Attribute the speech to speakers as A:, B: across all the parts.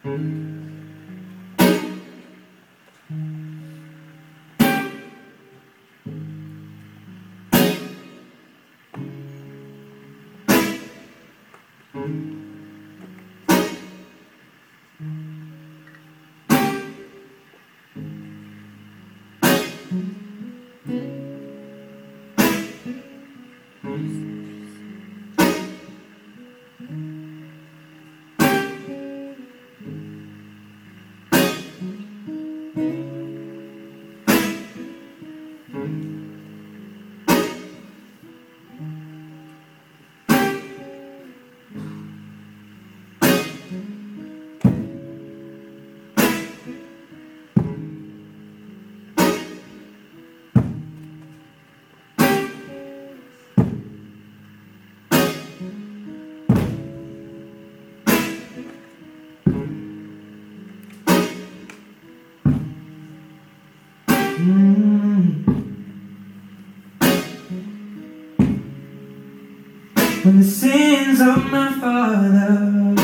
A: When the sins of my father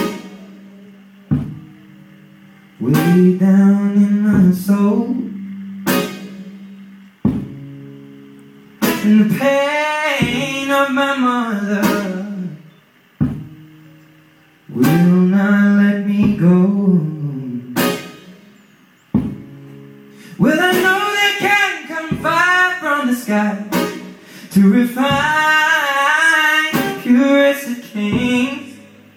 A: way down in my soul, and the pain of my mother will not let me go. Well, I know there can come fire from the sky to refine purest of kings.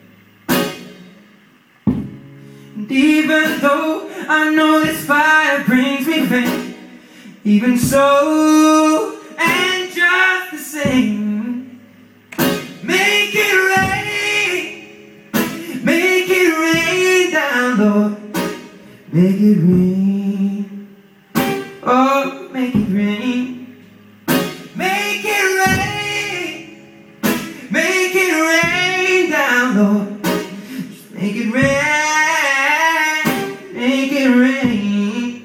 A: And even though I know this fire brings me pain, even so, and just the same, make it rain down, Lord, make it rain, oh, make it rain. Make it rain down, Lord. Just make it rain, make it rain.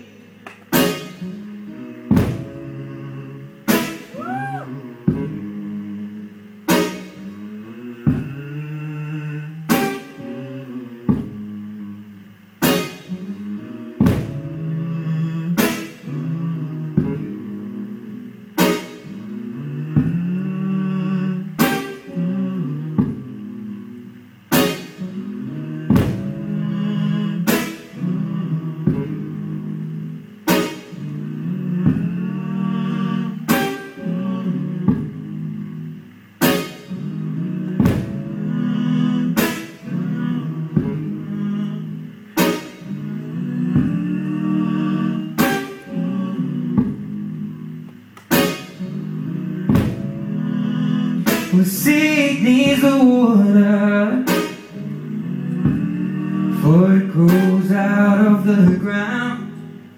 A: The seed needs the water, for it grows out of the ground,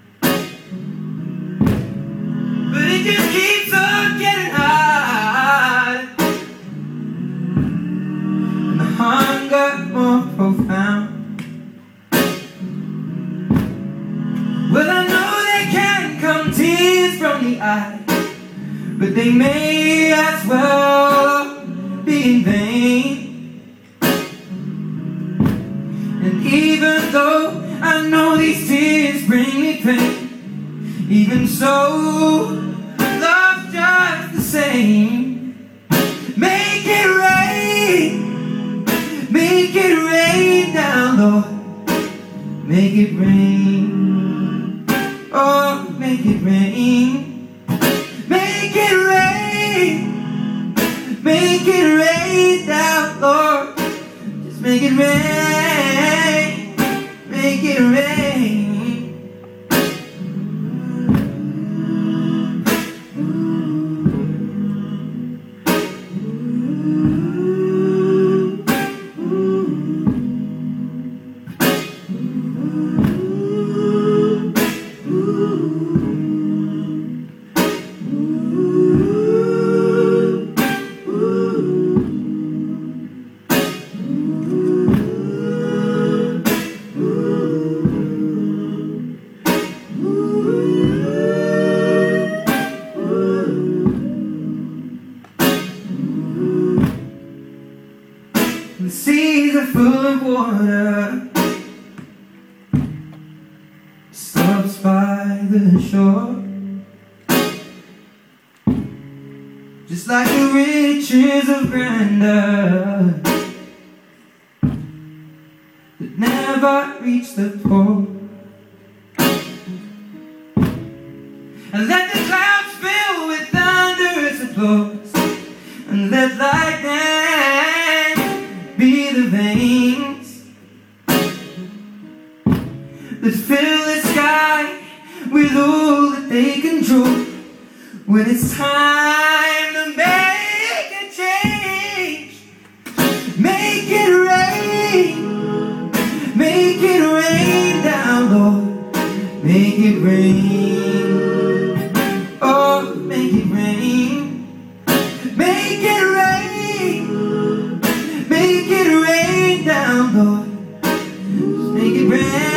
A: but it just keeps on getting hard, and the hunger more profound. Well, I know there can come tears from the eye, but they may as well be in vain. And even though I know these tears bring me pain, even so, love's just the same. Make it rain down, Lord, make it rain, oh, make it rain. Make it rain down, Lord. Just make it rain, make it rain. The seas are full of water, the shore. Just like the riches of grandeur that never reach the poor. And let the clouds fill with thunderous applause, and let lightning be the veins that fill the sky with all that they control. When it's time to make a change, make it rain down, Lord, make it rain. Oh, make it rain, make it rain down, Lord, just make it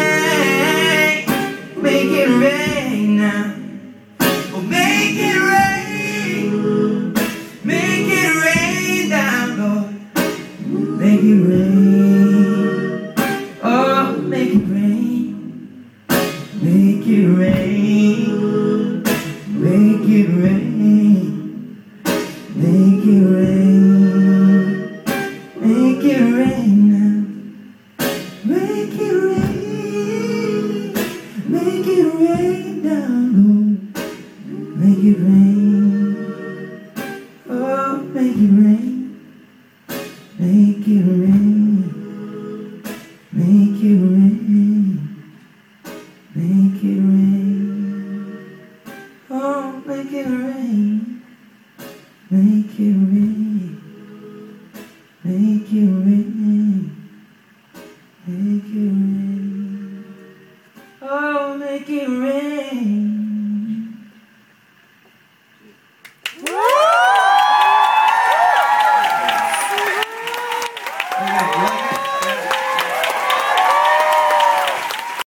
A: rain now. Oh, make it rain down, Lord, make it rain. Oh, make it rain, make it rain. Make it rain, make it rain, make it rain now. Make it rain down, Lord. Make it rain, oh, make it rain, make it rain, make it rain, make it rain. Oh, make it rain, make it rain, make it rain, make it rain. Oh, make it rain.